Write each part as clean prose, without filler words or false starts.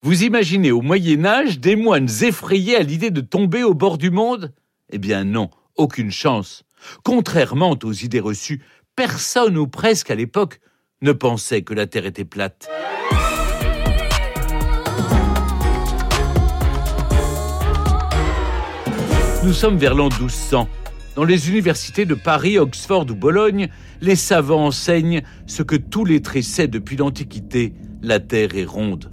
Vous imaginez au Moyen-Âge des moines effrayés à l'idée de tomber au bord du monde ? Eh bien non, aucune chance. Contrairement aux idées reçues, personne ou presque à l'époque ne pensait que la Terre était plate. Nous sommes vers l'an 1200. Dans les universités de Paris, Oxford ou Bologne, les savants enseignent ce que tous lettrés savent depuis l'Antiquité, la Terre est ronde.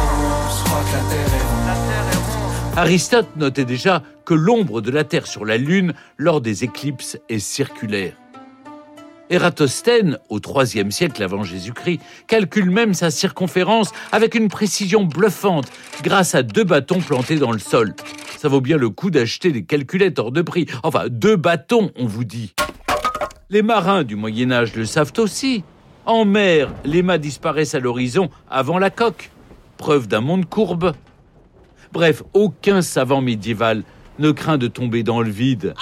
Aristote notait déjà que l'ombre de la Terre sur la Lune lors des éclipses est circulaire. Ératosthène, au IIIe siècle avant Jésus-Christ, calcule même sa circonférence avec une précision bluffante grâce à 2 bâtons plantés dans le sol. Ça vaut bien le coup d'acheter des calculettes hors de prix. Enfin, 2 bâtons, on vous dit. Les marins du Moyen-Âge le savent aussi. En mer, les mâts disparaissent à l'horizon avant la coque. Preuve d'un monde courbe. Bref, aucun savant médiéval ne craint de tomber dans le vide.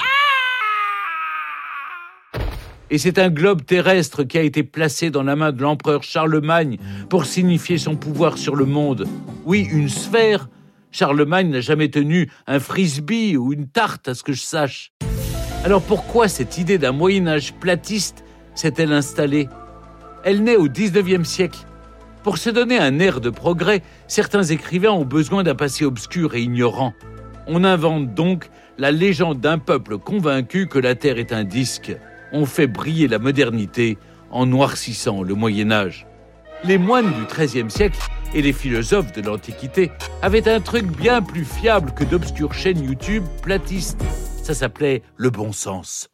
Et c'est un globe terrestre qui a été placé dans la main de l'empereur Charlemagne pour signifier son pouvoir sur le monde. Oui, une sphère. Charlemagne n'a jamais tenu un frisbee ou une tarte, à ce que je sache. Alors pourquoi cette idée d'un Moyen-Âge platiste s'est-elle installée ? Elle naît au XIXe siècle. Pour se donner un air de progrès, certains écrivains ont besoin d'un passé obscur et ignorant. On invente donc la légende d'un peuple convaincu que la Terre est un disque. On fait briller la modernité en noircissant le Moyen-Âge. Les moines du XIIIe siècle et les philosophes de l'Antiquité avaient un truc bien plus fiable que d'obscures chaînes YouTube platistes. Ça s'appelait le bon sens.